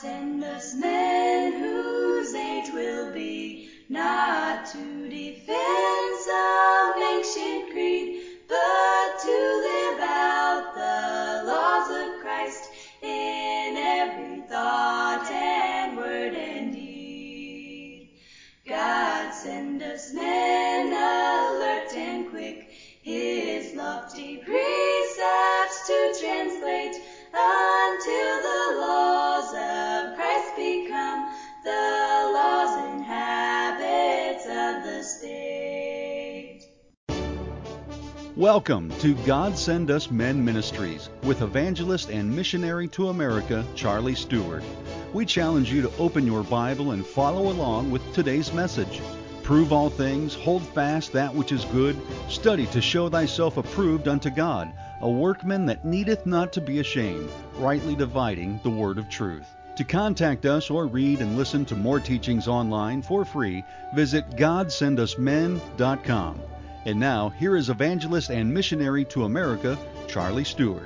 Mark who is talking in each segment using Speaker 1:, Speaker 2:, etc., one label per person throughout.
Speaker 1: send us men whose age will be not to defend some ancient creed, but to live out the laws of Christ in every thought and word and deed. God send us men alert and quick, his lofty precepts to translate, until the laws of Christ become the laws and habits of the state.
Speaker 2: Welcome to God Send Us Men Ministries with evangelist and missionary to America, Charlie Stewart. We challenge you to open your Bible and follow along with today's message. Prove all things, hold fast that which is good, study to show thyself approved unto God, a workman that needeth not to be ashamed, rightly dividing the word of truth. To contact us or read and listen to more teachings online for free, visit GodSendUsMen.com. And now, here is evangelist and missionary to America, Charlie Stewart.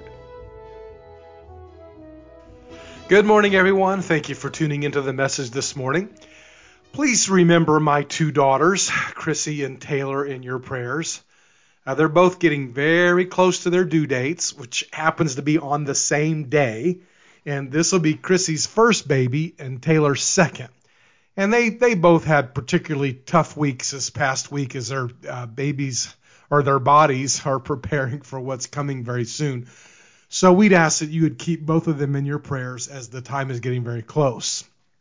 Speaker 3: Good morning, everyone. Thank you for tuning into the message this morning. Please remember my two daughters, Chrissy and Taylor, in your prayers. They're both getting very close to their due dates, which happens to be on the same day. And this will be Chrissy's first baby and Taylor's second. And they both had particularly tough weeks this past week as their babies or their bodies are preparing for what's coming very soon. So we'd ask that you would keep both of them in your prayers as the time is getting very close.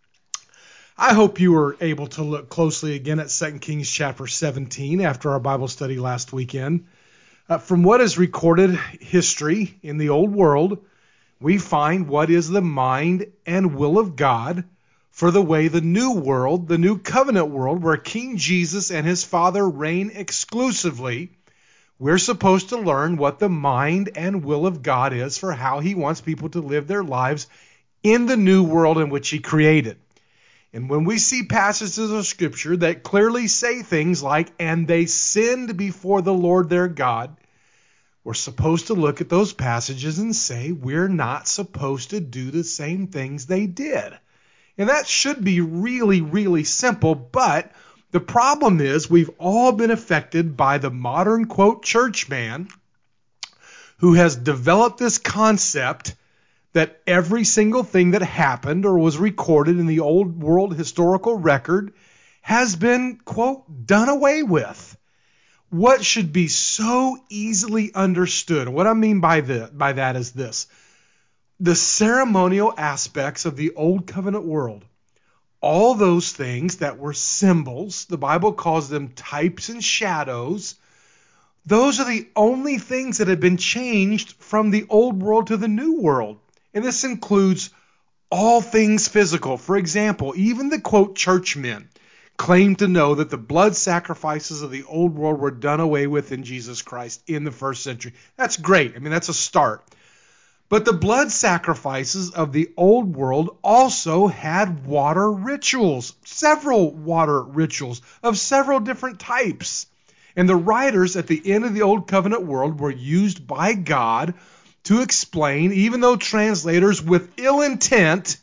Speaker 3: I hope you were able to look closely again at 2 Kings chapter 17 after our Bible study last weekend. From what is recorded history in the old world, we find what is the mind and will of God for the way the new world, the new covenant world, where King Jesus and his Father reign exclusively, we're supposed to learn what the mind and will of God is for how he wants people to live their lives in the new world in which he created. And when we see passages of Scripture that clearly say things like, and they sinned before the Lord their God, we're supposed to look at those passages and say we're not supposed to do the same things they did. And that should be really, really simple, but the problem is we've all been affected by the modern, quote, church man who has developed this concept that every single thing that happened or was recorded in the old world historical record has been, quote, done away with. What should be so easily understood, what I mean by that is this. The ceremonial aspects of the old covenant world, all those things that were symbols, the Bible calls them types and shadows, those are the only things that have been changed from the old world to the new world. And this includes all things physical. For example, even the, quote, churchmen claim to know that the blood sacrifices of the old world were done away with in Jesus Christ in the first century. That's great. I mean, that's a start. But the blood sacrifices of the old world also had water rituals, several water rituals of several different types. And the writers at the end of the old covenant world were used by God to explain, even though translators with ill intent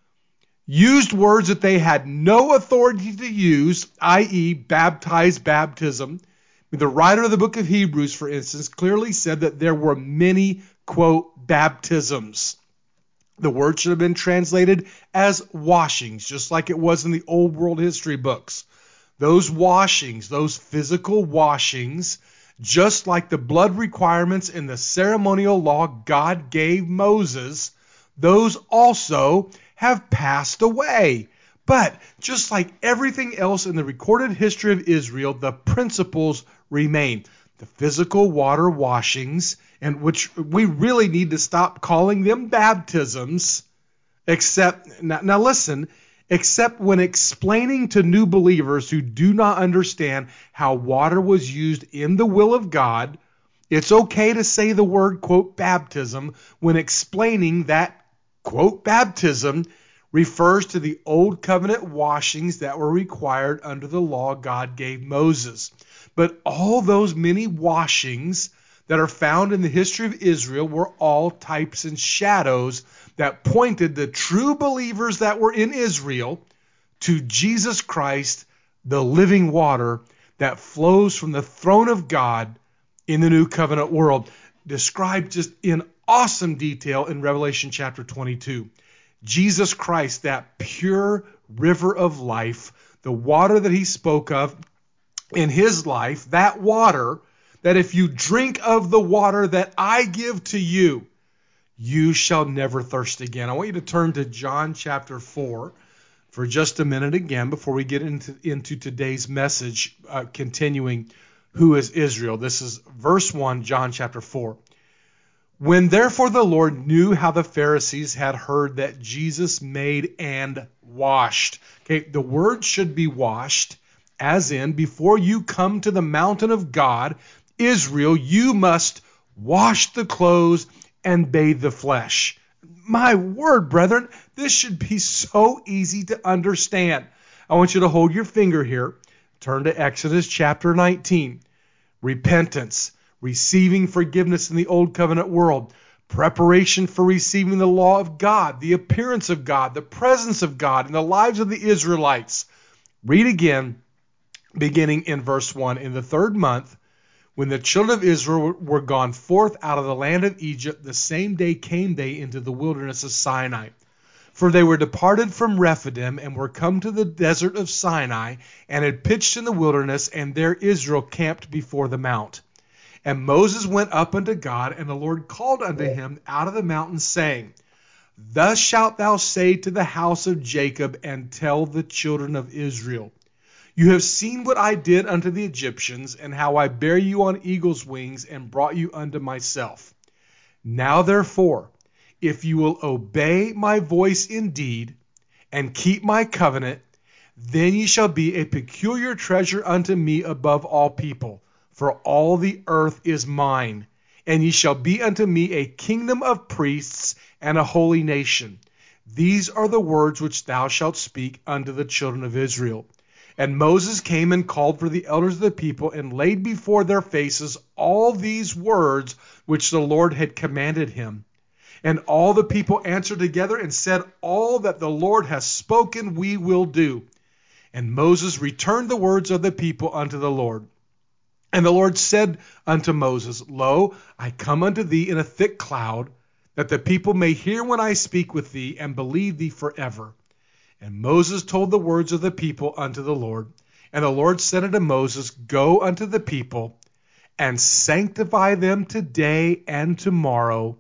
Speaker 3: used words that they had no authority to use, i.e. baptize baptism. The writer of the book of Hebrews, for instance, clearly said that there were many, quote, baptisms. The word should have been translated as washings, just like it was in the old world history books. Those washings, those physical washings, just like the blood requirements in the ceremonial law God gave Moses, those also have passed away. But just like everything else in the recorded history of Israel, the principles remain. The physical water washings, and which we really need to stop calling them baptisms, except when explaining to new believers who do not understand how water was used in the will of God, it's okay to say the word, quote, baptism when explaining that, quote, baptism refers to the old covenant washings that were required under the law God gave Moses. But all those many washings that are found in the history of Israel were all types and shadows that pointed the true believers that were in Israel to Jesus Christ, the living water that flows from the throne of God in the new covenant world, described just in awesome detail in Revelation chapter 22. Jesus Christ, that pure river of life, the water that he spoke of in his life, that water that if you drink of the water that I give to you, you shall never thirst again. I want you to turn to John chapter 4 for just a minute again before we get into today's message, continuing who is Israel. This is verse 1, John chapter 4. When therefore the Lord knew how the Pharisees had heard that Jesus made and washed. Okay, the word should be washed, as in, before you come to the mountain of God, Israel, you must wash the clothes and bathe the flesh. My word, brethren, this should be so easy to understand. I want you to hold your finger here. Turn to Exodus chapter 19. Repentance, receiving forgiveness in the old covenant world, preparation for receiving the law of God, the appearance of God, the presence of God in the lives of the Israelites. Read again, beginning in verse 1. In the 3rd month, when the children of Israel were gone forth out of the land of Egypt, the same day came they into the wilderness of Sinai. For they were departed from Rephidim and were come to the desert of Sinai and had pitched in the wilderness, and there Israel camped before the mount. And Moses went up unto God, and the Lord called unto him out of the mountain, saying, Thus shalt thou say to the house of Jacob, and tell the children of Israel, You have seen what I did unto the Egyptians, and how I bare you on eagle's wings, and brought you unto myself. Now therefore, if you will obey my voice indeed, and keep my covenant, then ye shall be a peculiar treasure unto me above all people. For all the earth is mine, and ye shall be unto me a kingdom of priests and a holy nation. These are the words which thou shalt speak unto the children of Israel. And Moses came and called for the elders of the people, and laid before their faces all these words which the Lord had commanded him. And all the people answered together and said, All that the Lord has spoken we will do. And Moses returned the words of the people unto the Lord. And the Lord said unto Moses, Lo, I come unto thee in a thick cloud, that the people may hear when I speak with thee, and believe thee forever. And Moses told the words of the people unto the Lord. And the Lord said unto Moses, Go unto the people, and sanctify them today and tomorrow,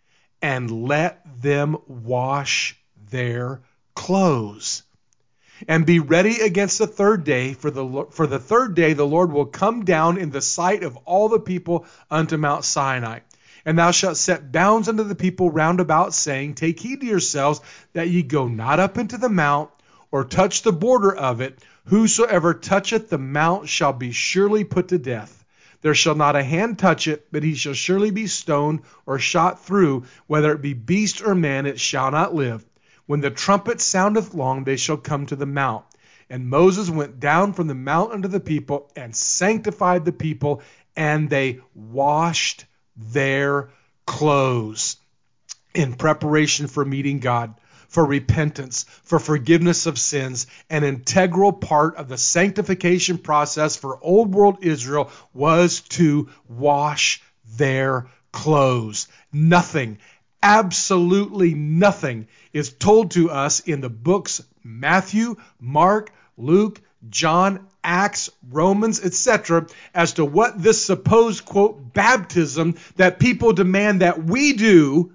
Speaker 3: and let them wash their clothes. And be ready against the 3rd day, for the 3rd day the Lord will come down in the sight of all the people unto Mount Sinai. And thou shalt set bounds unto the people round about, saying, Take heed to yourselves that ye go not up into the mount, or touch the border of it. Whosoever toucheth the mount shall be surely put to death. There shall not a hand touch it, but he shall surely be stoned or shot through. Whether it be beast or man, it shall not live. When the trumpet soundeth long, they shall come to the mount. And Moses went down from the mount unto the people, and sanctified the people, and they washed their clothes in preparation for meeting God, for repentance, for forgiveness of sins. An integral part of the sanctification process for old world Israel was to wash their clothes. Nothing, absolutely nothing, is told to us in the books Matthew, Mark, Luke, John, Acts, Romans, etc., as to what this supposed, quote, baptism that people demand that we do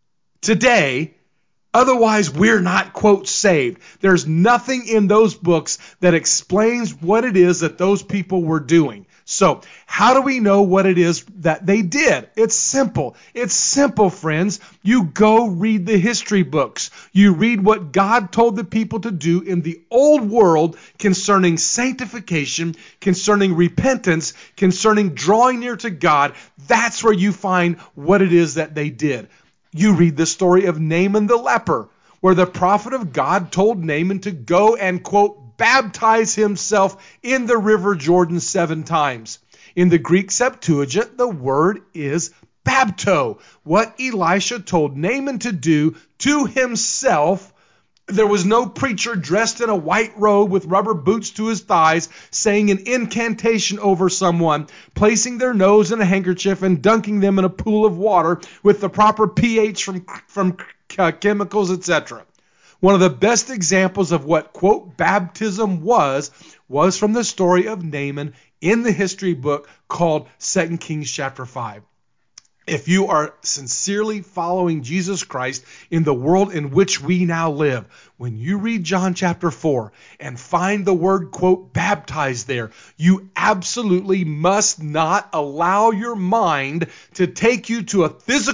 Speaker 3: today, otherwise we're not, quote, saved. There's nothing in those books that explains what it is that those people were doing. So, how do we know what it is that they did? It's simple. It's simple, friends. You go read the history books. You read what God told the people to do in the old world concerning sanctification, concerning repentance, concerning drawing near to God. That's where you find what it is that they did. You read the story of Naaman the leper, where the prophet of God told Naaman to go and, quote, baptize himself in the river Jordan 7 times. In the Greek Septuagint, the word is bapto, what Elisha told Naaman to do to himself. There was no preacher dressed in a white robe with rubber boots to his thighs saying an incantation over someone, placing their nose in a handkerchief and dunking them in a pool of water with the proper pH from chemicals, etc. One of the best examples of what, quote, baptism was from the story of Naaman in the history book called 2 Kings chapter 5. If you are sincerely following Jesus Christ in the world in which we now live, when you read John chapter 4 and find the word, quote, baptized there, you absolutely must not allow your mind to take you to a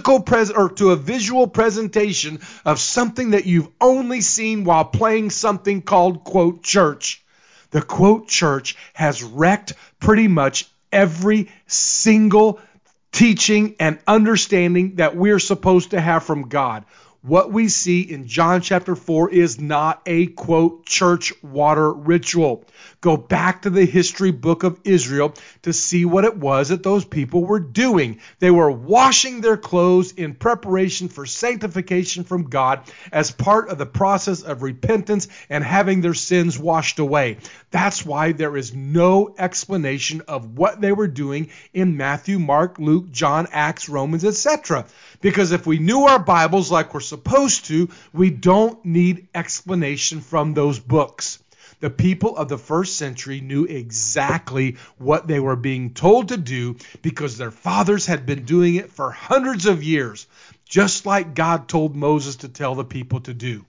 Speaker 3: to a visual presentation of something that you've only seen while playing something called, quote, church. The, quote, church has wrecked pretty much every single teaching and understanding that we're supposed to have from God. What we see in John chapter 4 is not a, quote, church water ritual. Go back to the history book of Israel to see what it was that those people were doing. They were washing their clothes in preparation for sanctification from God as part of the process of repentance and having their sins washed away. That's why there is no explanation of what they were doing in Matthew, Mark, Luke, John, Acts, Romans, etc. Because if we knew our Bibles like we're supposed to, we don't need explanation from those books. The people of the first century knew exactly what they were being told to do because their fathers had been doing it for hundreds of years, just like God told Moses to tell the people to do.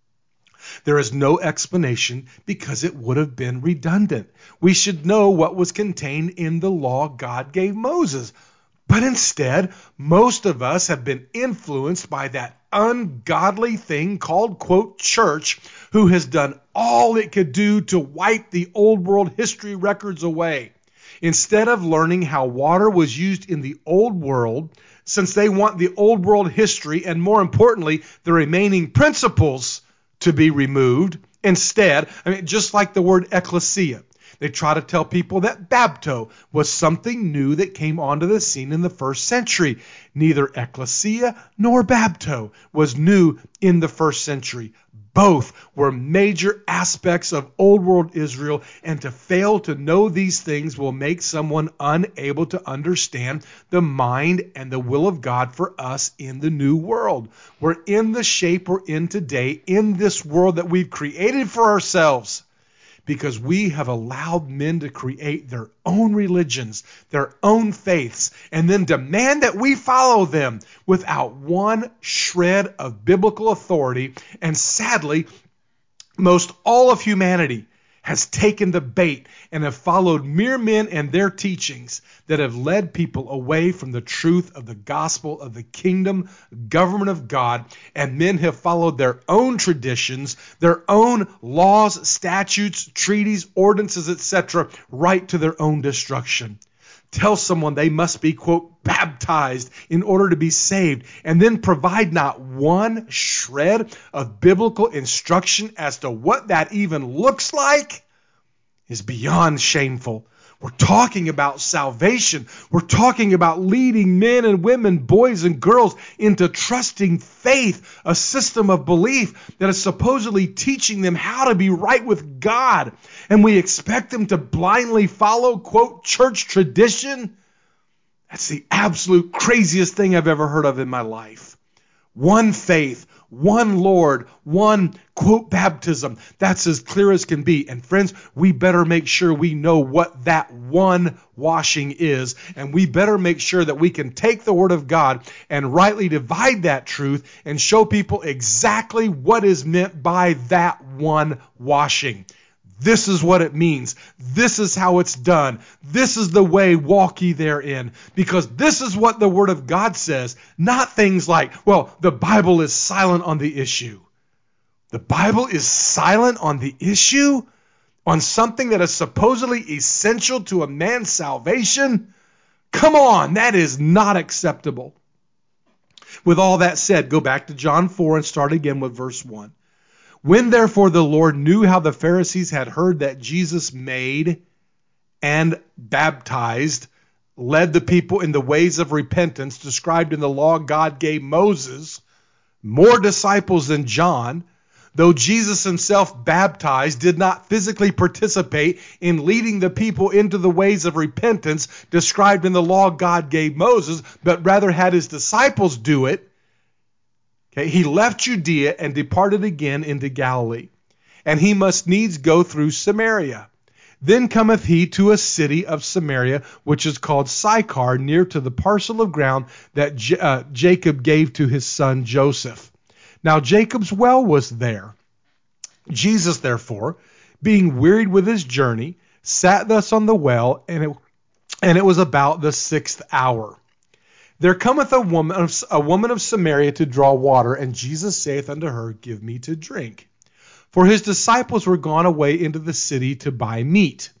Speaker 3: There is no explanation because it would have been redundant. We should know what was contained in the law God gave Moses. But instead, most of us have been influenced by that ungodly thing called, quote, church, who has done all it could do to wipe the old world history records away. Instead of learning how water was used in the old world, since they want the old world history and, more importantly, the remaining principles to be removed, instead, just like the word ecclesia, they try to tell people that bapto was something new that came onto the scene in the first century. Neither ecclesia nor bapto was new in the first century. Both were major aspects of old world Israel, and to fail to know these things will make someone unable to understand the mind and the will of God for us in the new world. We're in the shape we're in today, in this world that we've created for ourselves, because we have allowed men to create their own religions, their own faiths, and then demand that we follow them without one shred of biblical authority. And sadly, most all of humanity has taken the bait and have followed mere men and their teachings that have led people away from the truth of the gospel of the kingdom, government of God, and men have followed their own traditions, their own laws, statutes, treaties, ordinances, etc., right to their own destruction. Tell someone they must be, quote, baptized in order to be saved, and then provide not one shred of biblical instruction as to what that even looks like is beyond shameful. We're talking about salvation. We're talking about leading men and women, boys and girls into trusting faith, a system of belief that is supposedly teaching them how to be right with God. And we expect them to blindly follow, quote, church tradition. That's the absolute craziest thing I've ever heard of in my life. One faith, one Lord, one, quote, baptism. That's as clear as can be. And friends, we better make sure we know what that one washing is. And we better make sure that we can take the Word of God and rightly divide that truth and show people exactly what is meant by that one washing. This is what it means. This is how it's done. This is the way, walk ye therein. Because this is what the Word of God says. Not things like, well, the Bible is silent on the issue. The Bible is silent on the issue? On something that is supposedly essential to a man's salvation? Come on, that is not acceptable. With all that said, go back to John 4 and start again with verse 1. When therefore the Lord knew how the Pharisees had heard that Jesus made and baptized, led the people in the ways of repentance described in the law God gave Moses, more disciples than John, though Jesus himself baptized, did not physically participate in leading the people into the ways of repentance described in the law God gave Moses, but rather had his disciples do it. Okay, he left Judea and departed again into Galilee, and he must needs go through Samaria. Then cometh he to a city of Samaria, which is called Sychar, near to the parcel of ground that Jacob gave to his son Joseph. Now Jacob's well was there. Jesus, therefore, being wearied with his journey, sat thus on the well, and it was about the 6th hour. There cometh a woman of Samaria to draw water, and Jesus saith unto her, Give me to drink. For his disciples were gone away into the city to buy meat.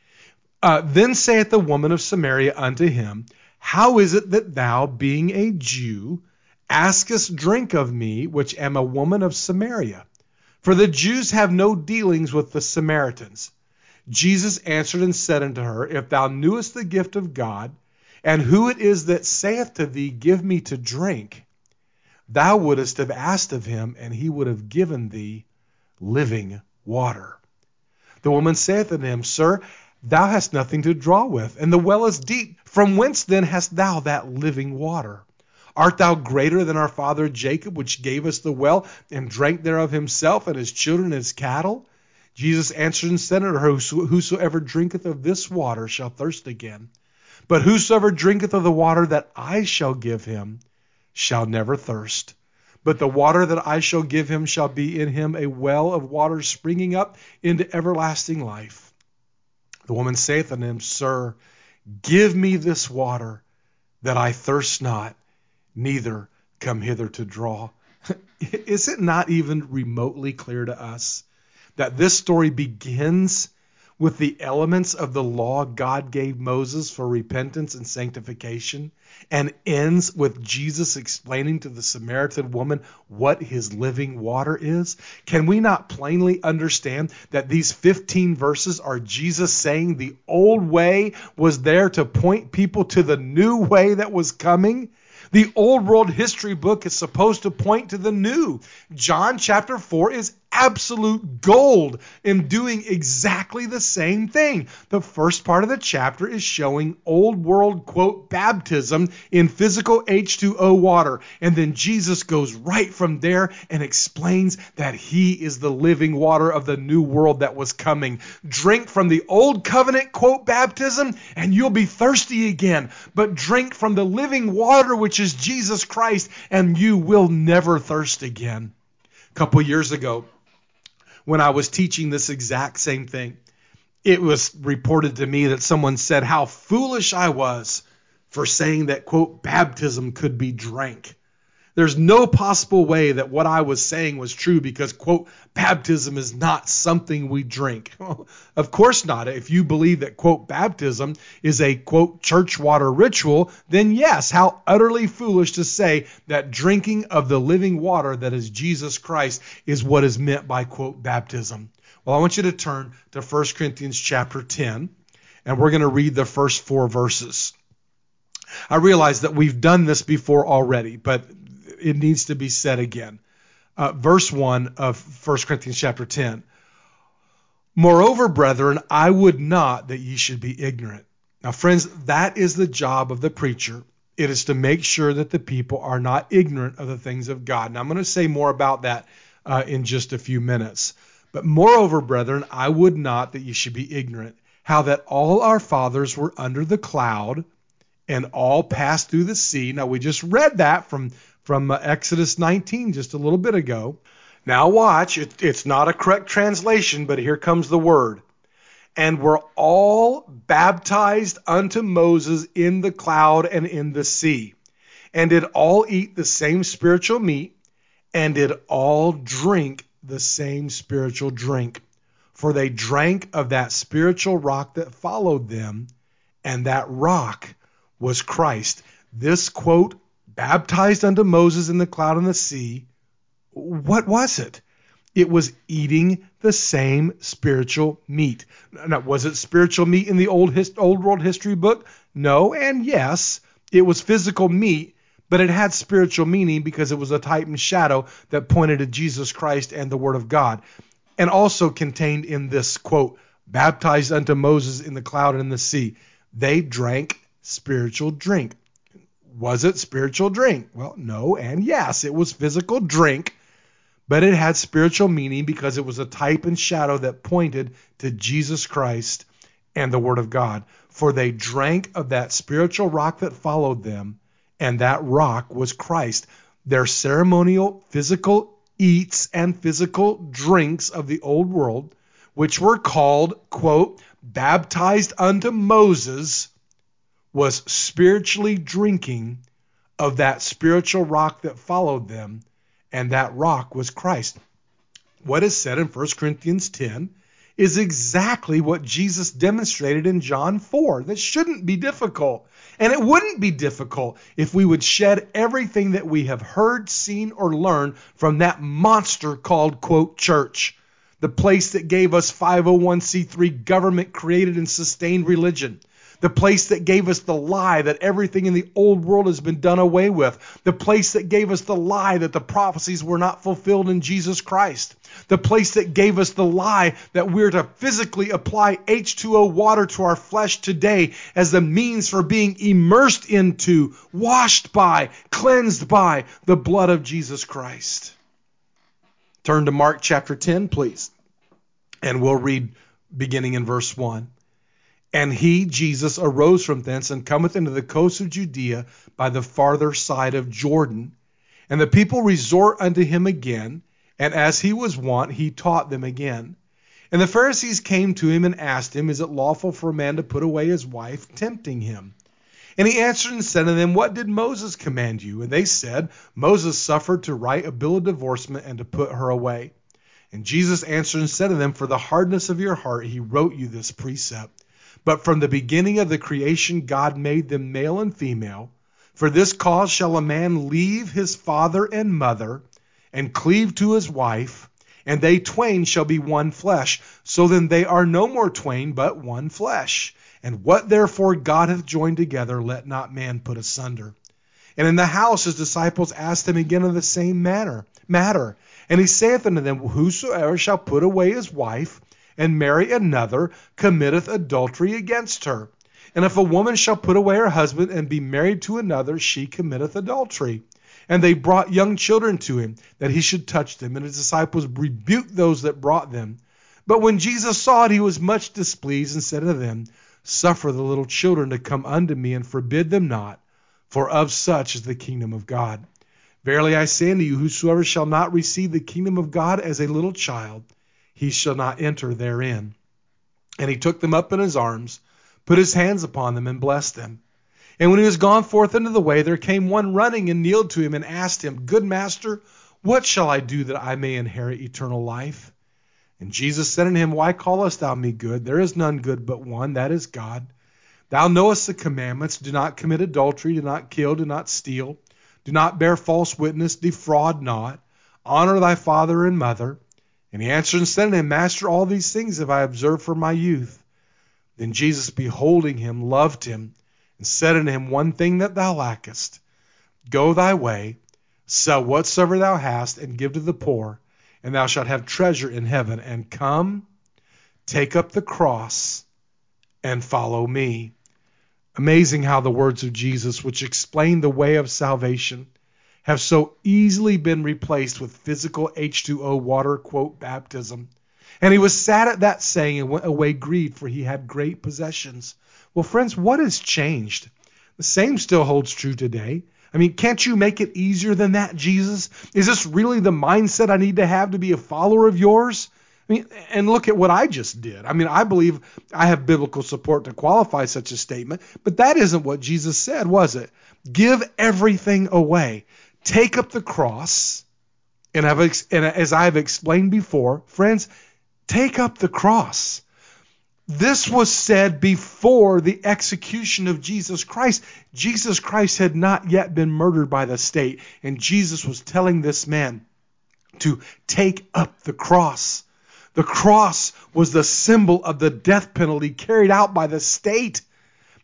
Speaker 3: Then saith the woman of Samaria unto him, How is it that thou, being a Jew, askest drink of me, which am a woman of Samaria? For the Jews have no dealings with the Samaritans. Jesus answered and said unto her, If thou knewest the gift of God, and who it is that saith to thee, Give me to drink, thou wouldest have asked of him, and he would have given thee living water. The woman saith unto him, Sir, thou hast nothing to draw with, and the well is deep. From whence then hast thou that living water? Art thou greater than our father Jacob, which gave us the well, and drank thereof himself, and his children, and his cattle? Jesus answered and said unto her, Whosoever drinketh of this water shall thirst again. But whosoever drinketh of the water that I shall give him shall never thirst. But the water that I shall give him shall be in him a well of water springing up into everlasting life. The woman saith unto him, Sir, give me this water, that I thirst not, neither come hither to draw. Is it not even remotely clear to us that this story begins with the elements of the law God gave Moses for repentance and sanctification, and ends with Jesus explaining to the Samaritan woman what his living water is? Can we not plainly understand that these 15 verses are Jesus saying the old way was there to point people to the new way that was coming? The old world history book is supposed to point to the new. John chapter 4 is absolute gold in doing exactly the same thing. The first part of the chapter is showing old world, quote, baptism in physical H2O water. And then Jesus goes right from there and explains that he is the living water of the new world that was coming. Drink from the old covenant, quote, baptism, and you'll be thirsty again. But drink from the living water, which is Jesus Christ, and you will never thirst again. A couple years ago, when I was teaching this exact same thing, it was reported to me that someone said how foolish I was for saying that, quote, baptism could be drank. There's no possible way that what I was saying was true because, quote, baptism is not something we drink. Of course not. If you believe that, quote, baptism is a, quote, church water ritual, then yes, how utterly foolish to say that drinking of the living water that is Jesus Christ is what is meant by, quote, baptism. Well, I want you to turn to 1 Corinthians chapter 10, and we're going to read the first 4 verses. I realize that we've done this before already, but it needs to be said again. Verse 1 of 1 Corinthians chapter 10. Moreover, brethren, I would not that ye should be ignorant. Now, friends, that is the job of the preacher. It is to make sure that the people are not ignorant of the things of God. Now, I'm going to say more about that in just a few minutes. But moreover, brethren, I would not that ye should be ignorant, how that all our fathers were under the cloud, and all passed through the sea. Now, we just read that from Exodus 19 just a little bit ago. Now watch, it's not a correct translation, but here comes the word. And were all baptized unto Moses in the cloud and in the sea, and did all eat the same spiritual meat, and did all drink the same spiritual drink. For they drank of that spiritual rock that followed them, and that rock was Christ. This, quote, baptized unto Moses in the cloud and the sea, what was it? It was eating the same spiritual meat. Now, was it spiritual meat in the old world history book? No, and yes, it was physical meat, but it had spiritual meaning because it was a type and shadow that pointed to Jesus Christ and the Word of God. And also contained in this, quote, baptized unto Moses in the cloud and in the sea. They drank spiritual drink. Was it spiritual drink? Well, no, and yes, it was physical drink, but it had spiritual meaning because it was a type and shadow that pointed to Jesus Christ and the Word of God. For they drank of that spiritual rock that followed them, and that rock was Christ. Their ceremonial physical eats and physical drinks of the old world, which were called, quote, baptized unto Moses, was spiritually drinking of that spiritual rock that followed them, and that rock was Christ. What is said in 1 Corinthians 10 is exactly what Jesus demonstrated in John 4. This shouldn't be difficult. And it wouldn't be difficult if we would shed everything that we have heard, seen, or learned from that monster called, quote, church. The place that gave us 501c3 government-created and sustained religion. The place that gave us the lie that everything in the old world has been done away with. The place that gave us the lie that the prophecies were not fulfilled in Jesus Christ. The place that gave us the lie that we're to physically apply H2O water to our flesh today as the means for being immersed into, washed by, cleansed by the blood of Jesus Christ. Turn to Mark chapter 10, please. And we'll read beginning in verse 1. And he, Jesus, arose from thence and cometh into the coast of Judea by the farther side of Jordan. And the people resort unto him again, and as he was wont, he taught them again. And the Pharisees came to him and asked him, Is it lawful for a man to put away his wife, tempting him? And he answered and said to them, What did Moses command you? And they said, Moses suffered to write a bill of divorcement and to put her away. And Jesus answered and said to them, For the hardness of your heart he wrote you this precept. But from the beginning of the creation God made them male and female. For this cause shall a man leave his father and mother, and cleave to his wife, and they twain shall be one flesh. So then they are no more twain, but one flesh. And what therefore God hath joined together, let not man put asunder. And in the house his disciples asked him again of the same matter. And he saith unto them, Whosoever shall put away his wife, and marry another, committeth adultery against her. And if a woman shall put away her husband, and be married to another, she committeth adultery. And they brought young children to him, that he should touch them. And his disciples rebuked those that brought them. But when Jesus saw it, he was much displeased, and said to them, Suffer the little children to come unto me, and forbid them not, for of such is the kingdom of God. Verily I say unto you, whosoever shall not receive the kingdom of God as a little child, he shall not enter therein. And he took them up in his arms, put his hands upon them, and blessed them. And when he was gone forth into the way, there came one running and kneeled to him and asked him, Good master, what shall I do that I may inherit eternal life? And Jesus said unto him, Why callest thou me good? There is none good but one, that is God. Thou knowest the commandments, do not commit adultery, do not kill, do not steal, do not bear false witness, defraud not, honor thy father and mother. And he answered and said unto him, Master, all these things have I observed from my youth. Then Jesus, beholding him, loved him, and said unto him, One thing that thou lackest, go thy way, sell whatsoever thou hast, and give to the poor, and thou shalt have treasure in heaven. And come, take up the cross, and follow me. Amazing how the words of Jesus, which explain the way of salvation, have so easily been replaced with physical H2O water, quote, baptism. And he was sad at that saying and went away grieved, for he had great possessions. Well, friends, what has changed? The same still holds true today. I mean, can't you make it easier than that, Jesus? Is this really the mindset I need to have to be a follower of yours? I mean, and look at what I just did. I mean, I believe I have biblical support to qualify such a statement, but that isn't what Jesus said, was it? Give everything away. Take up the cross, and as I've explained before, friends, take up the cross. This was said before the execution of Jesus Christ. Jesus Christ had not yet been murdered by the state, and Jesus was telling this man to take up the cross. The cross was the symbol of the death penalty carried out by the state.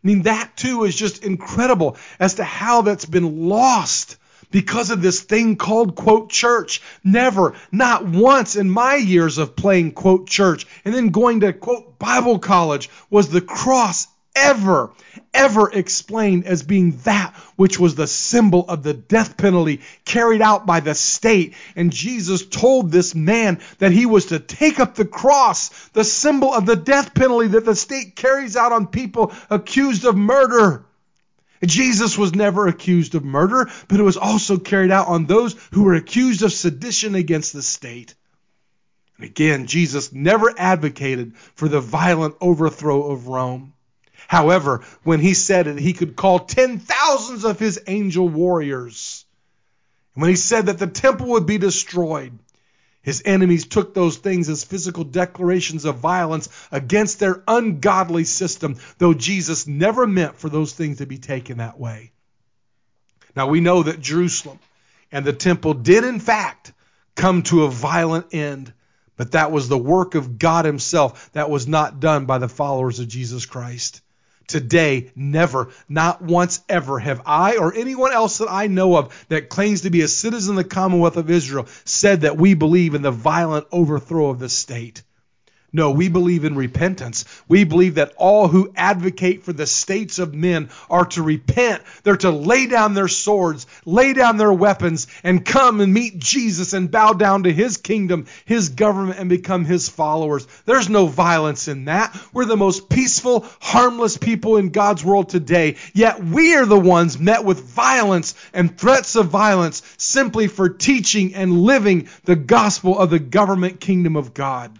Speaker 3: I mean, that too is just incredible as to how that's been lost because of this thing called, quote, church. Never, not once in my years of playing, quote, church and then going to, quote, Bible college was the cross ever explained as being that which was the symbol of the death penalty carried out by the state. And Jesus told this man that he was to take up the cross, the symbol of the death penalty that the state carries out on people accused of murder. Jesus was never accused of murder, but it was also carried out on those who were accused of sedition against the state. And again, Jesus never advocated for the violent overthrow of Rome. However, when he said it, he could call 10,000s of his angel warriors. And when he said that the temple would be destroyed, his enemies took those things as physical declarations of violence against their ungodly system, though Jesus never meant for those things to be taken that way. Now we know that Jerusalem and the temple did in fact come to a violent end, but that was the work of God himself. That was not done by the followers of Jesus Christ. Today, never, not once ever have I or anyone else that I know of that claims to be a citizen of the Commonwealth of Israel said that we believe in the violent overthrow of the state. No, we believe in repentance. We believe that all who advocate for the states of men are to repent. They're to lay down their swords, lay down their weapons, and come and meet Jesus and bow down to his kingdom, his government, and become his followers. There's no violence in that. We're the most peaceful, harmless people in God's world today. Yet we are the ones met with violence and threats of violence simply for teaching and living the gospel of the government kingdom of God.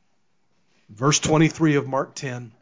Speaker 3: Verse 23 of Mark 10.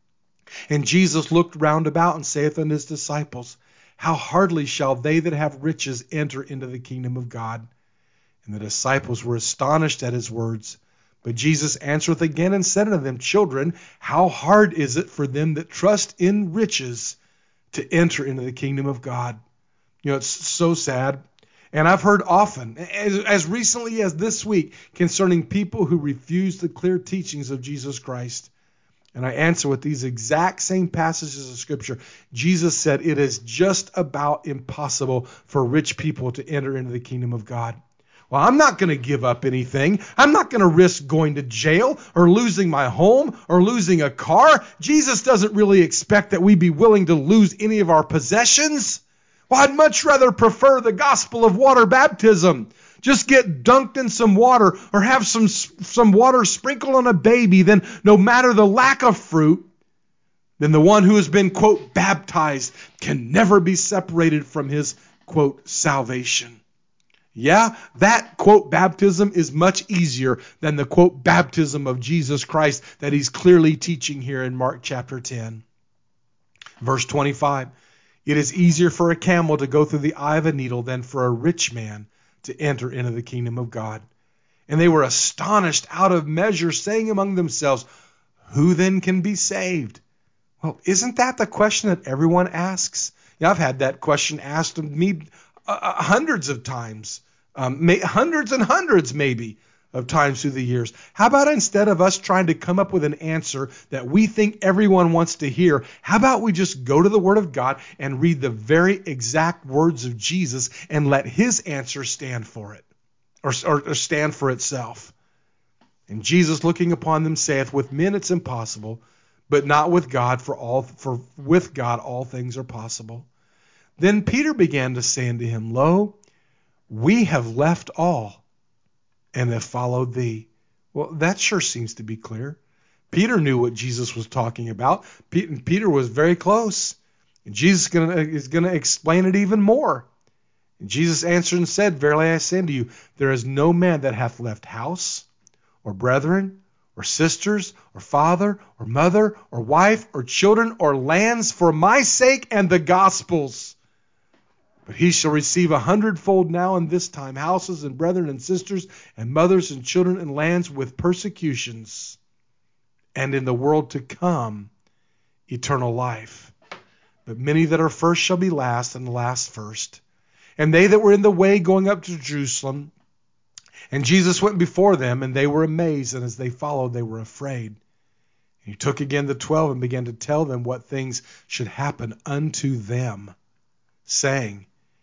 Speaker 3: And Jesus looked round about and saith unto his disciples, How hardly shall they that have riches enter into the kingdom of God? And the disciples were astonished at his words. But Jesus answereth again and said unto them, Children, how hard is it for them that trust in riches to enter into the kingdom of God? You know, it's so sad. And I've heard often, as recently as this week, concerning people who refuse the clear teachings of Jesus Christ. And I answer with these exact same passages of Scripture. Jesus said it is just about impossible for rich people to enter into the kingdom of God. Well, I'm not going to give up anything. I'm not going to risk going to jail or losing my home or losing a car. Jesus doesn't really expect that we be willing to lose any of our possessions. Well, I'd much rather prefer the gospel of water baptism. Just get dunked in some water or have some water sprinkled on a baby. Then no matter the lack of fruit, then the one who has been, quote, baptized can never be separated from his, quote, salvation. Yeah, that, quote, baptism is much easier than the, quote, baptism of Jesus Christ that he's clearly teaching here in Mark chapter 10. Verse 25. It is easier for a camel to go through the eye of a needle than for a rich man to enter into the kingdom of God. And they were astonished out of measure, saying among themselves, Who then can be saved? Well, isn't that the question that everyone asks? Yeah, I've had that question asked of me hundreds of times, hundreds and hundreds maybe of times through the years. How about instead of us trying to come up with an answer that we think everyone wants to hear, how about we just go to the Word of God and read the very exact words of Jesus and let his answer stand for it, or stand for itself. And Jesus looking upon them saith, With men it's impossible, but not with God, for with God all things are possible. Then Peter began to say unto him, Lo, we have left all and have followed thee. Well, that sure seems to be clear. Peter knew what Jesus was talking about. Peter was very close. And Jesus is going to explain it even more. And Jesus answered and said, Verily I say unto you, there is no man that hath left house, or brethren, or sisters, or father, or mother, or wife, or children, or lands for my sake and the gospel's, but he shall receive 100-fold now in this time, houses and brethren and sisters and mothers and children and lands with persecutions, and in the world to come eternal life. But many that are first shall be last, and the last first. And they that were in the way going up to Jerusalem, and Jesus went before them, and they were amazed, and as they followed they were afraid. He took again the 12 and began to tell them what things should happen unto them, saying,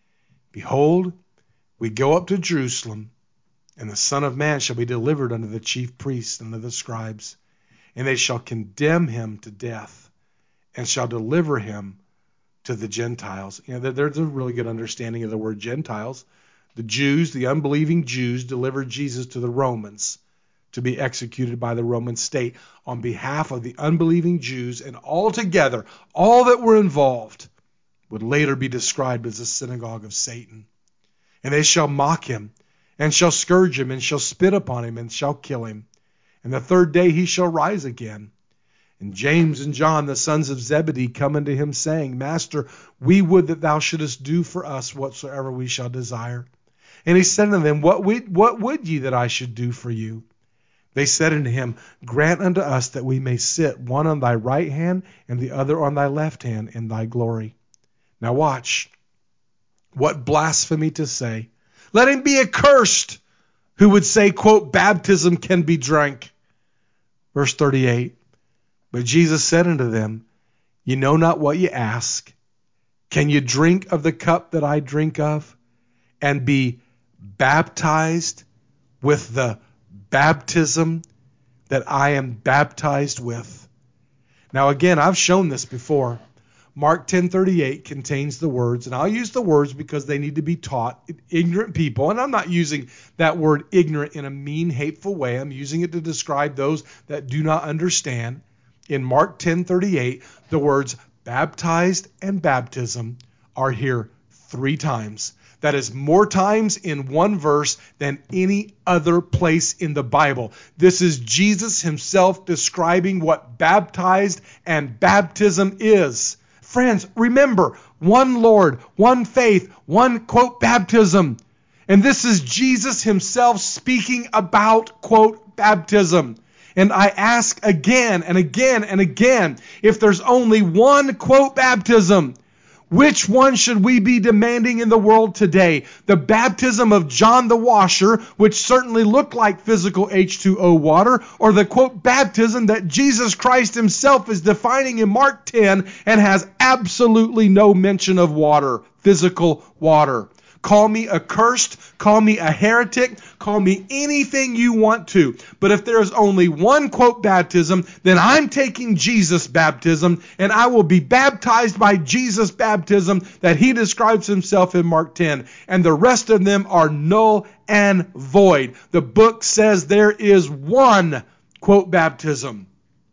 Speaker 3: Behold, we go up to Jerusalem, and the Son of Man shall be delivered unto the chief priests and unto the scribes, and they shall condemn him to death, and shall deliver him to the Gentiles. There's a really good understanding of the word Gentiles. The Jews, the unbelieving Jews, delivered Jesus to the Romans to be executed by the Roman state on behalf of the unbelieving Jews, and altogether, all that were involved would later be described as the synagogue of Satan. And they shall mock him, and shall scourge him, and shall spit upon him, and shall kill him. And the third day he shall rise again. And James and John, the sons of Zebedee, come unto him, saying, Master, we would that thou shouldest do for us whatsoever we shall desire. And he said unto them, What would ye that I should do for you? They said unto him, Grant unto us that we may sit, one on thy right hand, and the other on thy left hand, in thy glory. Now watch. What blasphemy to say. Let him be accursed who would say, quote, baptism can be drank. Verse 38. But Jesus said unto them, Ye know not what ye ask. Can ye drink of the cup that I drink of, and be baptized with the baptism that I am baptized with? Now again, I've shown this before. Mark 10:38 contains the words, and I'll use the words because they need to be taught. Ignorant people, and I'm not using that word ignorant in a mean, hateful way. I'm using it to describe those that do not understand. In Mark 10:38, the words baptized and baptism are here 3 times. That is more times in one verse than any other place in the Bible. This is Jesus himself describing what baptized and baptism is. Friends, remember, one Lord, one faith, one, quote, baptism. And this is Jesus himself speaking about, quote, baptism. And I ask again and again and again, if there's only one, quote, baptism, which one should we be demanding in the world today? The baptism of John the Washer, which certainly looked like physical H2O water, or the, quote, baptism that Jesus Christ himself is defining in Mark 10 and has absolutely no mention of water, physical water. Call me accursed, call me a heretic, call me anything you want to. But if there is only one, quote, baptism, then I'm taking Jesus' baptism, and I will be baptized by Jesus' baptism that he describes himself in Mark 10. And the rest of them are null and void. The book says there is one, quote, baptism.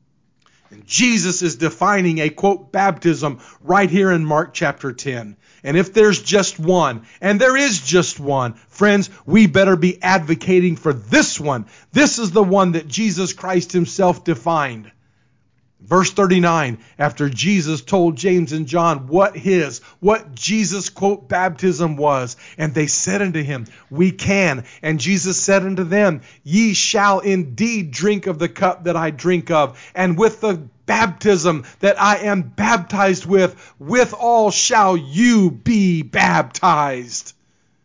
Speaker 3: And Jesus is defining a, quote, baptism right here in Mark chapter 10. And if there's just one, and there is just one, friends, we better be advocating for this one. This is the one that Jesus Christ himself defined. Verse 39, after Jesus told James and John what Jesus, quote, baptism was, and they said unto him, We can. And Jesus said unto them, Ye shall indeed drink of the cup that I drink of, and with the baptism that I am baptized with all shall you be baptized.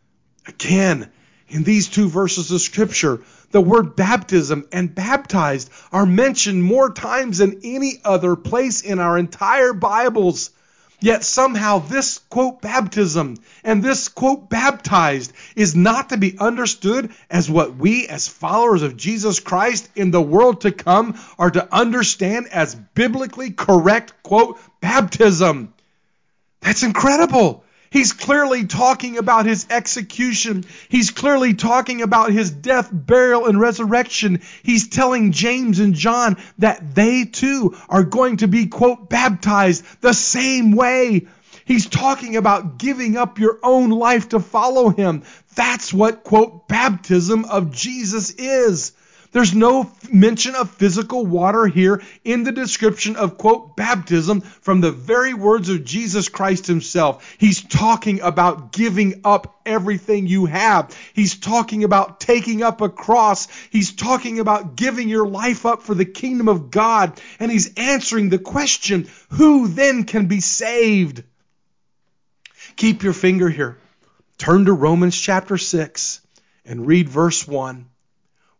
Speaker 3: Again, in these 2 verses of Scripture, the word baptism and baptized are mentioned more times than any other place in our entire Bibles. Yet somehow this, quote, baptism and this, quote, baptized is not to be understood as what we as followers of Jesus Christ in the world to come are to understand as biblically correct, quote, baptism. That's incredible. He's clearly talking about his execution. He's clearly talking about his death, burial, and resurrection. He's telling James and John that they too are going to be, quote, baptized the same way. He's talking about giving up your own life to follow him. That's what, quote, baptism of Jesus is. There's no mention of physical water here in the description of, quote, baptism from the very words of Jesus Christ himself. He's talking about giving up everything you have. He's talking about taking up a cross. He's talking about giving your life up for the kingdom of God. And he's answering the question, who then can be saved? Keep your finger here. Turn to Romans chapter 6 and read verse 1.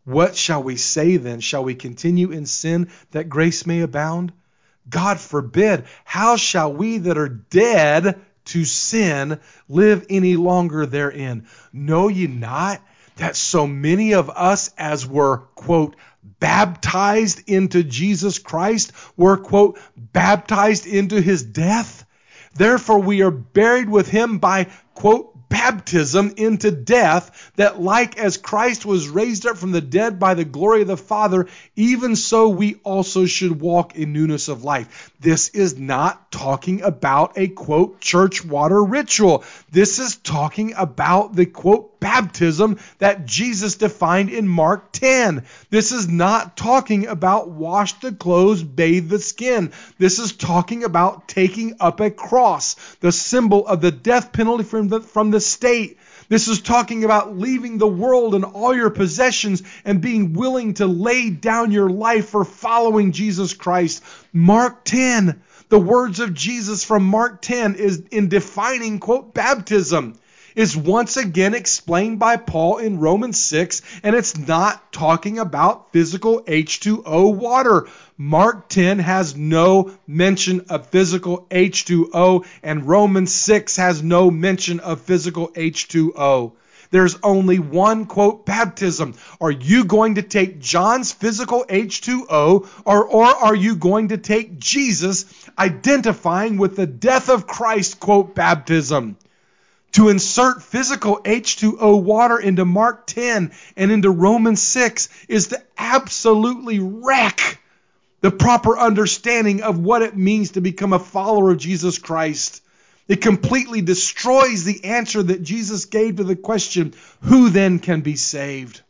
Speaker 3: What shall we say then? Shall we continue in sin that grace may abound? God forbid. How shall we that are dead to sin live any longer therein? Know ye not that so many of us as were, quote, baptized into Jesus Christ were, quote, baptized into his death? Therefore we are buried with him by, quote, baptism into death, that like as Christ was raised up from the dead by the glory of the Father, even so we also should walk in newness of life. This is not talking about a, quote, church water ritual. This is talking about the, quote, baptism that Jesus defined in Mark 10. This is not talking about wash the clothes, bathe the skin. This is talking about taking up a cross, the symbol of the death penalty from the state. This is talking about leaving the world and all your possessions and being willing to lay down your life for following Jesus Christ. Mark 10, the words of Jesus from Mark 10 is in defining, quote, baptism, is once again explained by Paul in Romans 6, and it's not talking about physical H2O water. Mark 10 has no mention of physical H2O, and Romans 6 has no mention of physical H2O. There's only one, quote, baptism. Are you going to take John's physical H2O, or are you going to take Jesus identifying with the death of Christ, quote, baptism? To insert physical H2O water into Mark 10 and into Romans 6 is to absolutely wreck the proper understanding of what it means to become a follower of Jesus Christ. It completely destroys the answer that Jesus gave to the question, who then can be saved?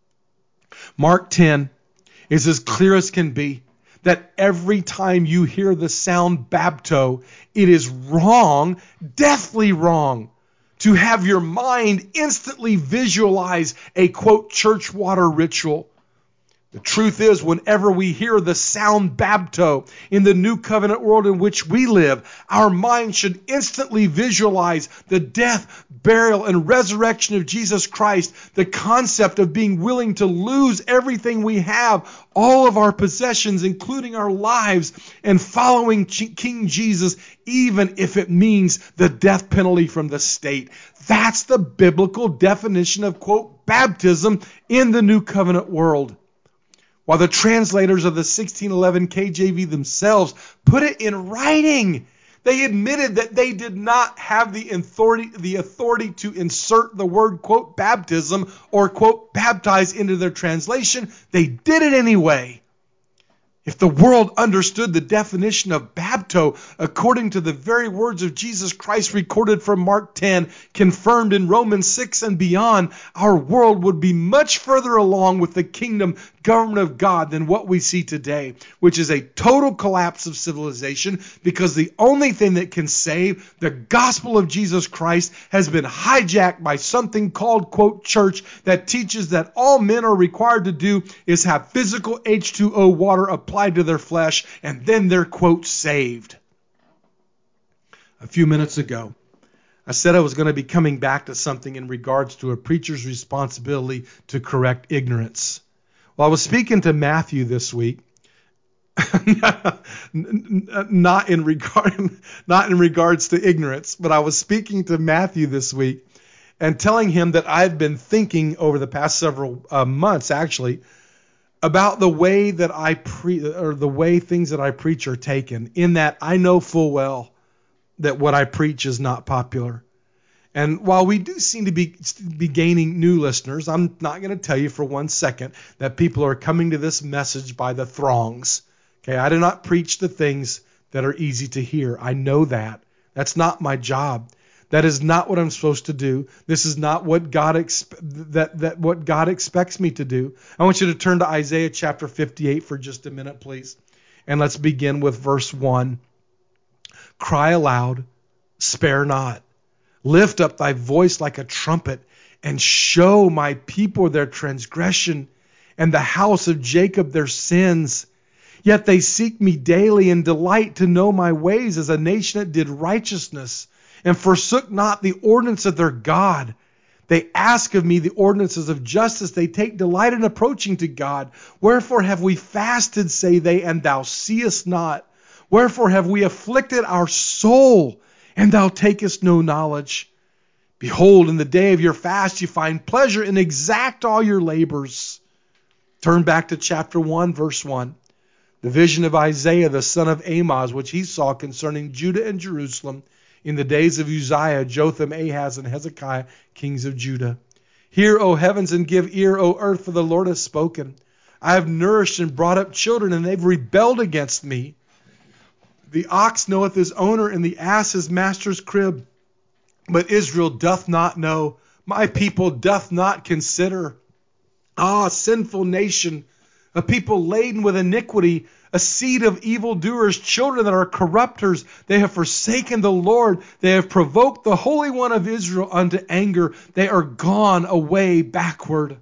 Speaker 3: Mark 10 is as clear as can be that every time you hear the sound bapto, it is wrong, deathly wrong, to have your mind instantly visualize a, quote, church water ritual. The truth is, whenever we hear the sound bapto in the new covenant world in which we live, our mind should instantly visualize the death, burial, and resurrection of Jesus Christ, the concept of being willing to lose everything we have, all of our possessions, including our lives, and following King Jesus, even if it means the death penalty from the state. That's the biblical definition of, quote, baptism in the new covenant world. While the translators of the 1611 KJV themselves put it in writing, they admitted that they did not have the authority to insert the word, quote, baptism or, quote, baptize into their translation. They did it anyway. If the world understood the definition of bapto according to the very words of Jesus Christ recorded from Mark 10, confirmed in Romans 6 and beyond, our world would be much further along with the kingdom government of God than what we see today, which is a total collapse of civilization, because the only thing that can save, the gospel of Jesus Christ, has been hijacked by something called, quote, church, that teaches that all men are required to do is have physical H2O water applied to their flesh, and then they're, quote, saved. A few minutes ago, I said I was going to be coming back to something in regards to a preacher's responsibility to correct ignorance. Well, I was speaking to Matthew this week, not in regards to ignorance, but I was speaking to Matthew this week and telling him that I've been thinking over the past several months, actually, about the way that the way things that I preach are taken, in that I know full well that what I preach is not popular. And while we do seem to be gaining new listeners, I'm not going to tell you for 1 second that people are coming to this message by the throngs. Okay, I do not preach the things that are easy to hear. I know that. That's not my job. That is not what I'm supposed to do. This is not what God what God expects me to do. I want you to turn to Isaiah chapter 58 for just a minute, please. And let's begin with verse 1. Cry aloud, spare not. Lift up thy voice like a trumpet, and show my people their transgression, and the house of Jacob their sins. Yet they seek me daily, and delight to know my ways, as a nation that did righteousness, and forsook not the ordinance of their God. They ask of me the ordinances of justice. They take delight in approaching to God. Wherefore have we fasted, say they, and thou seest not? Wherefore have we afflicted our soul, and thou takest no knowledge? Behold, in the day of your fast you find pleasure and exact all your labors. Turn back to chapter 1, verse 1. The vision of Isaiah, the son of Amoz, which he saw concerning Judah and Jerusalem in the days of Uzziah, Jotham, Ahaz, and Hezekiah, kings of Judah. Hear, O heavens, and give ear, O earth, for the Lord has spoken. I have nourished and brought up children, and they've rebelled against me. The ox knoweth his owner, and the ass his master's crib. But Israel doth not know. My people doth not consider. Ah, sinful nation, a people laden with iniquity, a seed of evildoers, children that are corrupters. They have forsaken the Lord. They have provoked the Holy One of Israel unto anger. They are gone away backward.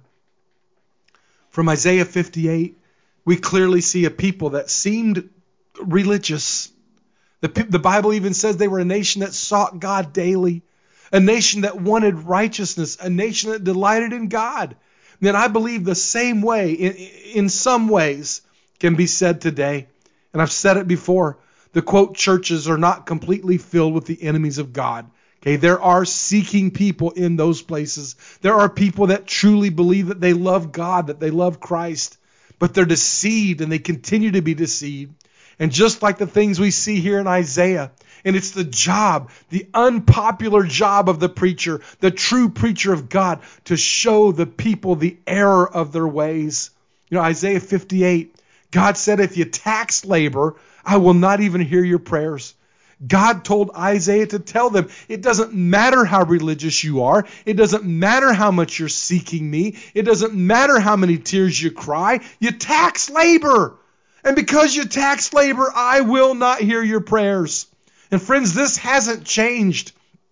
Speaker 3: From Isaiah 58, we clearly see a people that seemed religious. The Bible even says they were a nation that sought God daily. A nation that wanted righteousness, a nation that delighted in God. And I believe the same way, in some ways, can be said today. And I've said it before. The quote, churches are not completely filled with the enemies of God. Okay, there are seeking people in those places. There are people that truly believe that they love God, that they love Christ. But they're deceived, and they continue to be deceived. And just like the things we see here in Isaiah, and it's the job, the unpopular job of the preacher, the true preacher of God, to show the people the error of their ways. You know, Isaiah 58, God said, if you tax labor, I will not even hear your prayers. God told Isaiah to tell them, it doesn't matter how religious you are. It doesn't matter how much you're seeking me. It doesn't matter how many tears you cry. You tax labor. And because you tax labor, I will not hear your prayers. And friends, this hasn't changed.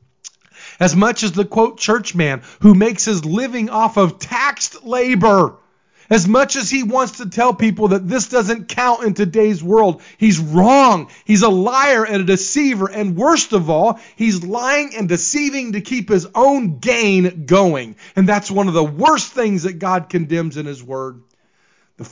Speaker 3: As much as the quote church man who makes his living off of taxed labor, as much as he wants to tell people that this doesn't count in today's world, he's wrong. He's a liar and a deceiver. And worst of all, he's lying and deceiving to keep his own gain going. And that's one of the worst things that God condemns in his word. The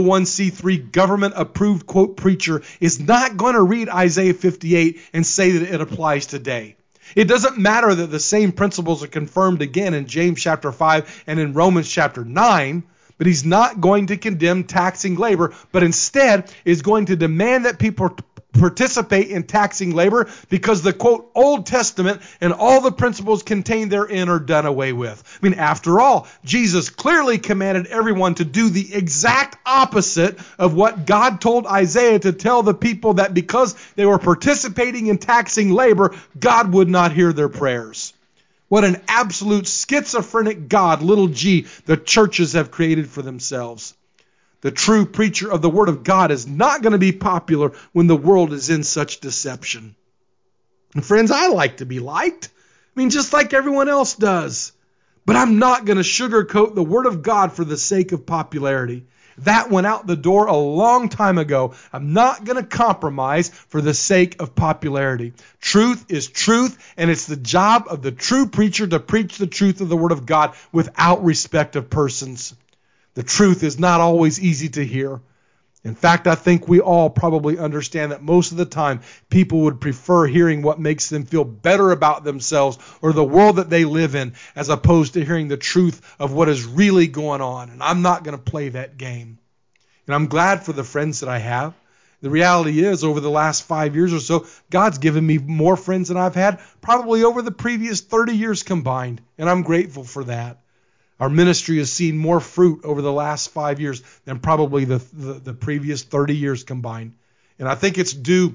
Speaker 3: 501c3 government-approved, quote, preacher is not going to read Isaiah 58 and say that it applies today. It doesn't matter that the same principles are confirmed again in James chapter 5 and in Romans chapter 9, but he's not going to condemn taxing labor, but instead is going to demand that people participate in taxing labor because the, quote, Old Testament and all the principles contained therein are done away with. I mean, after all, Jesus clearly commanded everyone to do the exact opposite of what God told Isaiah to tell the people, that because they were participating in taxing labor, God would not hear their prayers. What an absolute schizophrenic God, little g, the churches have created for themselves. The true preacher of the Word of God is not going to be popular when the world is in such deception. And friends, I like to be liked. I mean, just like everyone else does. But I'm not going to sugarcoat the Word of God for the sake of popularity. That went out the door a long time ago. I'm not going to compromise for the sake of popularity. Truth is truth, and it's the job of the true preacher to preach the truth of the Word of God without respect of persons. The truth is not always easy to hear. In fact, I think we all probably understand that most of the time people would prefer hearing what makes them feel better about themselves or the world that they live in, as opposed to hearing the truth of what is really going on. And I'm not going to play that game. And I'm glad for the friends that I have. The reality is, over the last 5 years or so, God's given me more friends than I've had probably over the previous 30 years combined. And I'm grateful for that. Our ministry has seen more fruit over the last 5 years than probably the previous 30 years combined. And I think it's due,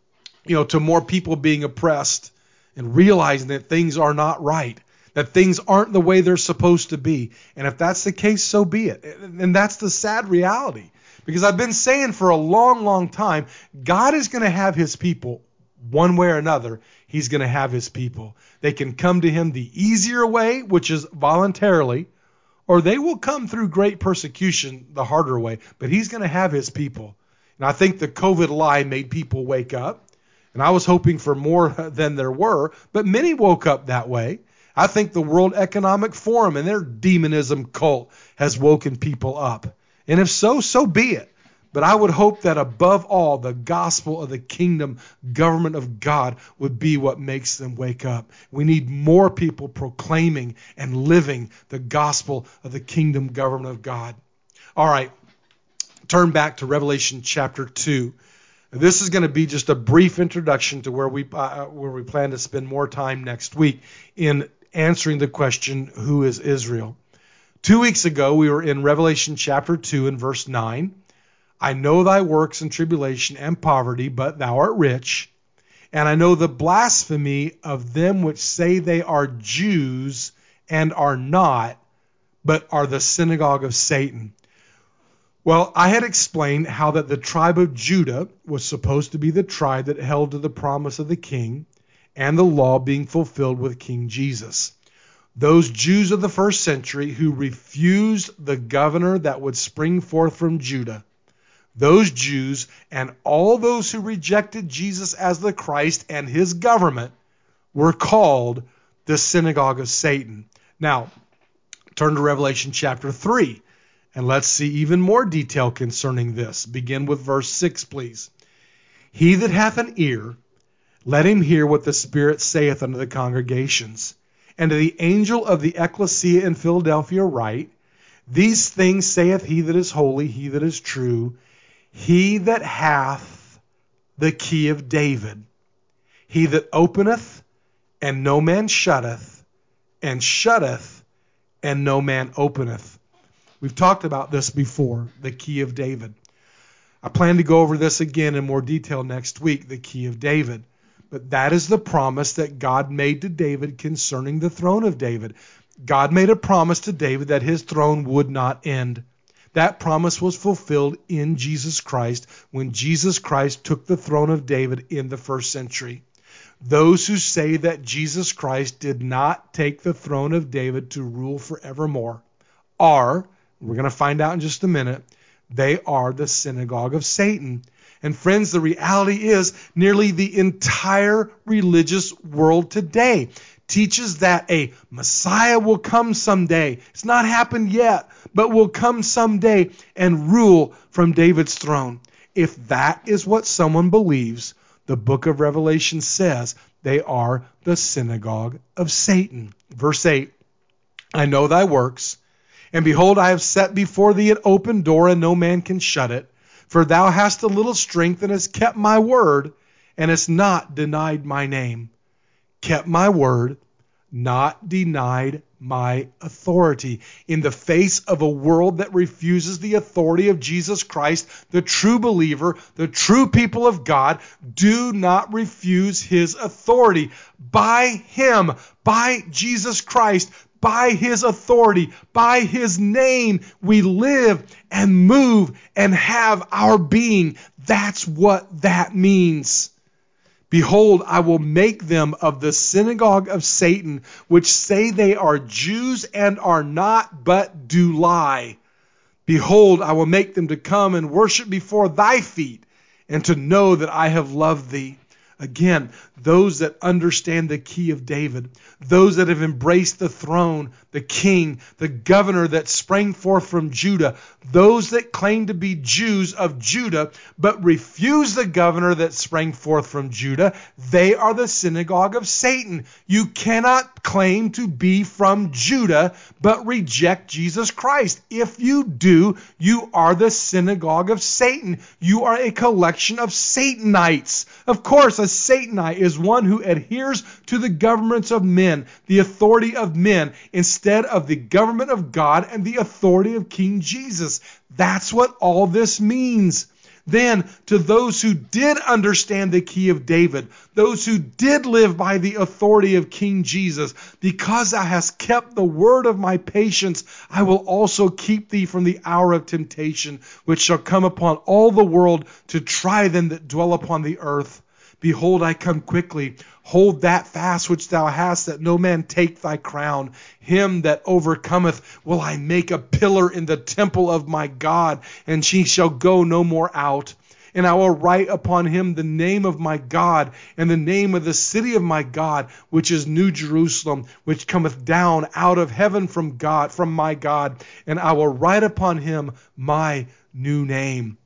Speaker 3: to more people being oppressed and realizing that things are not right, that things aren't the way they're supposed to be. And if that's the case, so be it. And that's the sad reality. Because I've been saying for a long, long time, God is going to have his people one way or another. He's going to have his people. They can come to him the easier way, which is voluntarily, or they will come through great persecution the harder way. But he's going to have his people. And I think the COVID lie made people wake up. And I was hoping for more than there were. But many woke up that way. I think the World Economic Forum and their demonism cult has woken people up. And if so, so be it. But I would hope that above all, the gospel of the kingdom government of God would be what makes them wake up. We need more people proclaiming and living the gospel of the kingdom government of God. All right, turn back to Revelation chapter 2. This is going to be just a brief introduction to where we plan to spend more time next week in answering the question, who is Israel? 2 weeks ago, we were in Revelation chapter 2 and verse 9. I know thy works and tribulation and poverty, but thou art rich. And I know the blasphemy of them which say they are Jews and are not, but are the synagogue of Satan. Well, I had explained how that the tribe of Judah was supposed to be the tribe that held to the promise of the king and the law being fulfilled with King Jesus. Those Jews of the first century who refused the governor that would spring forth from Judah, those Jews and all those who rejected Jesus as the Christ and his government were called the synagogue of Satan. Now, turn to Revelation chapter 3, and let's see even more detail concerning this. Begin with verse 6, please. He that hath an ear, let him hear what the Spirit saith unto the congregations. And to the angel of the ecclesia in Philadelphia write, these things saith he that is holy, he that is true, he that hath the key of David, he that openeth, and no man shutteth, and shutteth, and no man openeth. We've talked about this before, the key of David. I plan to go over this again in more detail next week, the key of David. But that is the promise that God made to David concerning the throne of David. God made a promise to David that his throne would not end. That promise was fulfilled in Jesus Christ when Jesus Christ took the throne of David in the first century. Those who say that Jesus Christ did not take the throne of David to rule forevermore are, we're going to find out in just a minute, they are the synagogue of Satan. And friends, the reality is nearly the entire religious world today teaches that a Messiah will come someday. It's not happened yet, but will come someday and rule from David's throne. If that is what someone believes, the book of Revelation says they are the synagogue of Satan. Verse 8, I know thy works, and behold, I have set before thee an open door, and no man can shut it. For thou hast a little strength, and hast kept my word, and hast not denied my name. Kept my word, not denied my authority. In the face of a world that refuses the authority of Jesus Christ, the true believer, the true people of God, do not refuse his authority. By him, by Jesus Christ, by his authority, by his name, we live and move and have our being. That's what that means. Behold, I will make them of the synagogue of Satan, which say they are Jews and are not, but do lie. Behold, I will make them to come and worship before thy feet, and to know that I have loved thee. Again, those that understand the key of David, those that have embraced the throne, the king, the governor that sprang forth from Judah, those that claim to be Jews of Judah, but refuse the governor that sprang forth from Judah, they are the synagogue of Satan. You cannot claim to be from Judah, but reject Jesus Christ. If you do, you are the synagogue of Satan. You are a collection of Satanites. Of course, a Satanite is one who adheres to the governments of men, the authority of men, instead of the government of God and the authority of King Jesus. That's what all this means. Then, to those who did understand the key of David, those who did live by the authority of King Jesus, because thou hast kept the word of my patience, I will also keep thee from the hour of temptation, which shall come upon all the world to try them that dwell upon the earth. Behold, I come quickly. Hold that fast which thou hast, that no man take thy crown. Him that overcometh will I make a pillar in the temple of my God, and she shall go no more out. and I will write upon him the name of my God, and the name of the city of my God, which is New Jerusalem, which cometh down out of heaven from my God, and I will write upon him my new name.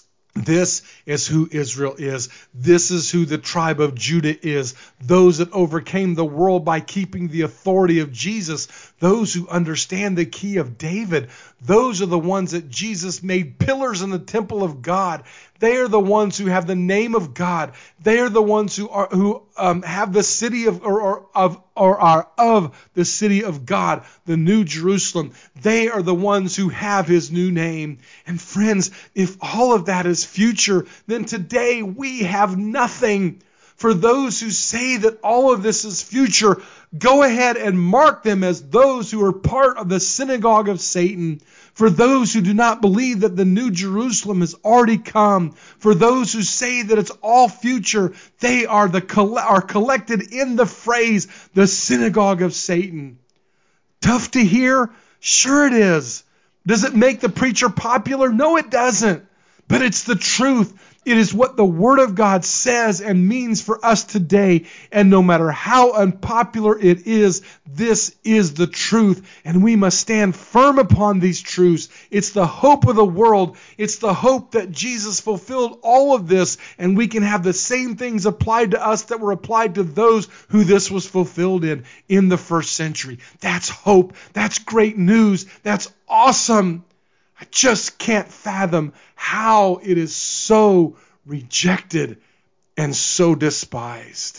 Speaker 3: This is who Israel is. This is who the tribe of Judah is. Those that overcame the world by keeping the authority of Jesus. Those who understand the key of David. Those are the ones that Jesus made pillars in the temple of God. They are the ones who have the name of God. They are the ones who have the city of or are of the city of God, the New Jerusalem. They are the ones who have his new name. And friends, if all of that is future, then today we have nothing. For those who say that all of this is future, go ahead and mark them as those who are part of the synagogue of Satan. For those who do not believe that the New Jerusalem has already come, for those who say that it's all future, they are collected in the phrase, the synagogue of Satan. Tough to hear? Sure it is. Does it make the preacher popular? No, it doesn't. But it's the truth. It is what the Word of God says and means for us today. And no matter how unpopular it is, this is the truth. And we must stand firm upon these truths. It's the hope of the world. It's the hope that Jesus fulfilled all of this. And we can have the same things applied to us that were applied to those who this was fulfilled in the first century. That's hope. That's great news. That's awesome. I just can't fathom how it is so rejected and so despised.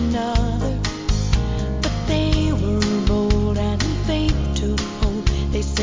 Speaker 4: They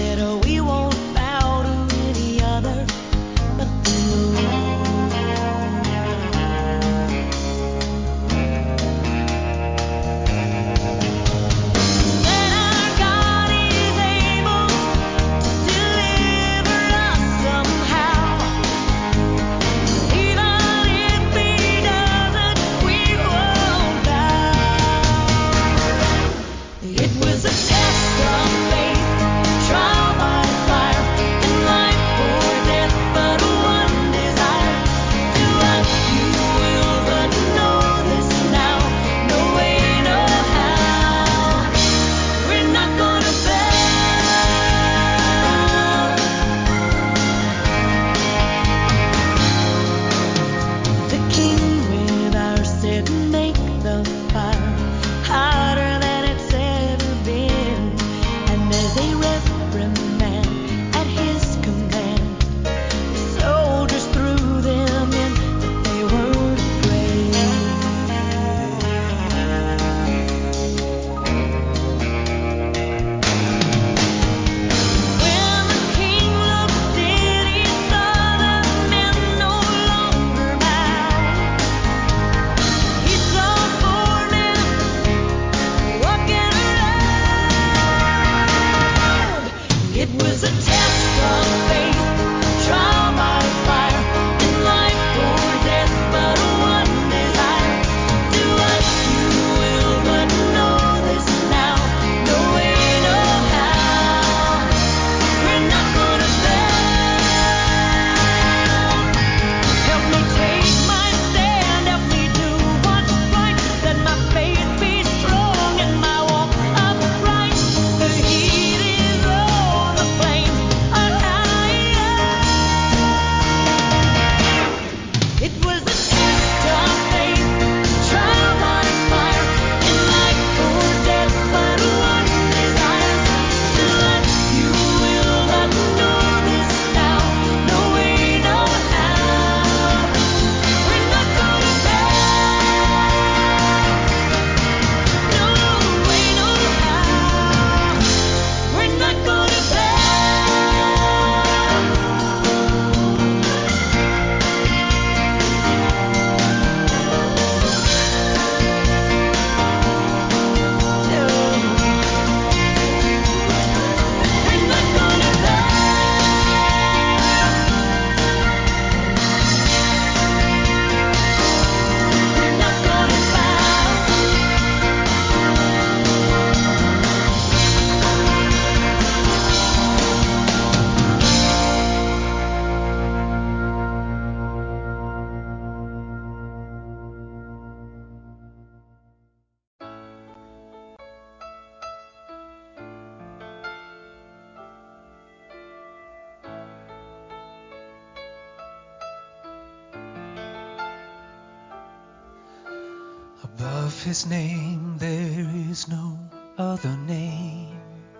Speaker 4: of his name there is no other name.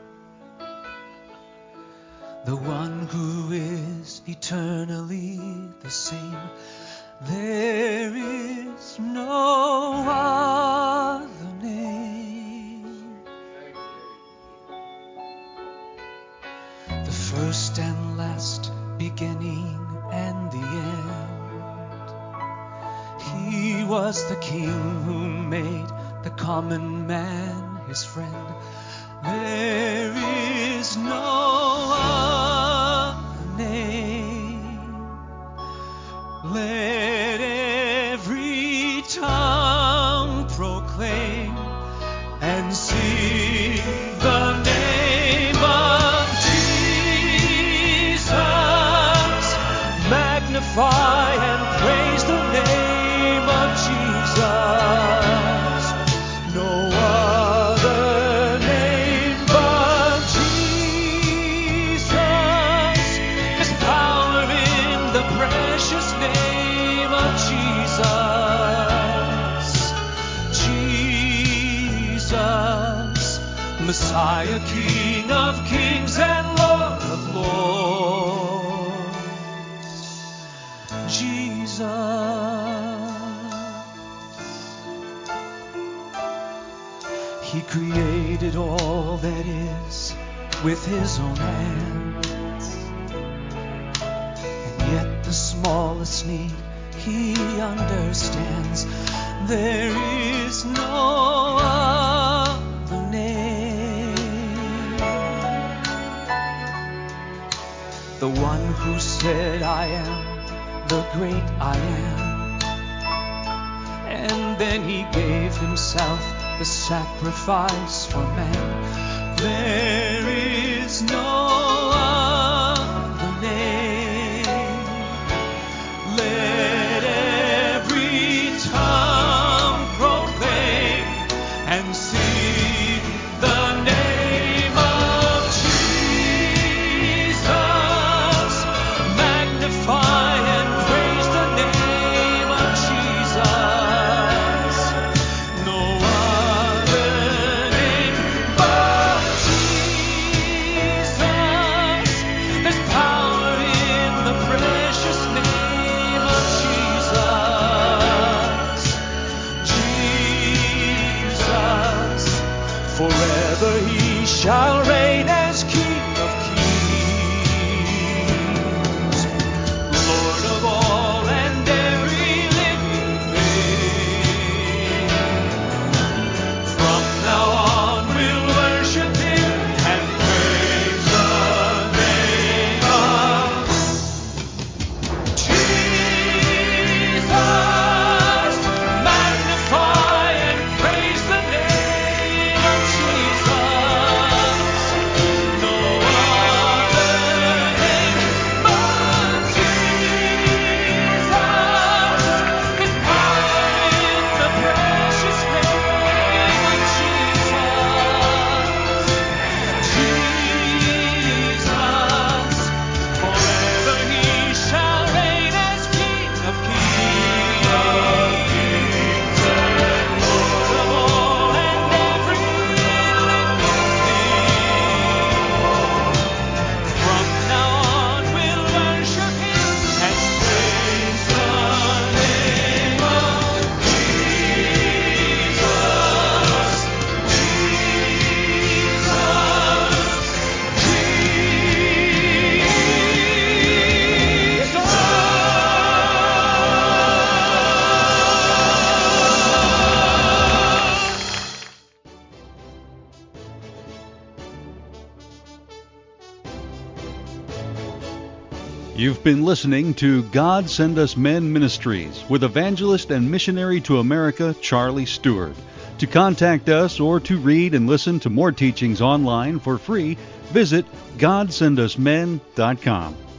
Speaker 4: The one who is eternally the same. There is no other name. The first and last, beginning and the end. He was the King who made the common man his friend. There is no other name. Let every tongue proclaim and sing the name of Jesus. Magnify and praise the name of Jesus. No other name but Jesus. There's power in the precious name of Jesus. Jesus, Messiah, King of kings and Lord of lords. Jesus. He created all that is with his own hands, and yet the smallest need he understands. There is no other name. The one who said, I am the great I am, and then he gave himself the sacrifice for man. There is no other name. Let every tongue proclaim and sing the name of Jesus. Magnify and praise the name of Jesus. No other name but Jesus. There's power in the precious name of Jesus. Jesus. Forever he shall reign as King of kings, Lord of all and every living thing. From now on we'll worship him and praise the name of Jesus. Magnify and praise the name of Jesus. No other name but Jesus. There's power in the precious name of Jesus. Forever he shall reign as King of kings, Lord of all and every living thing. From now on we'll worship him and praise the name of Jesus.
Speaker 2: You've been listening to God Send Us Men Ministries with evangelist and missionary to America, Charlie Stewart. To contact us or to read and listen to more teachings online for free, visit GodSendUsMen.com.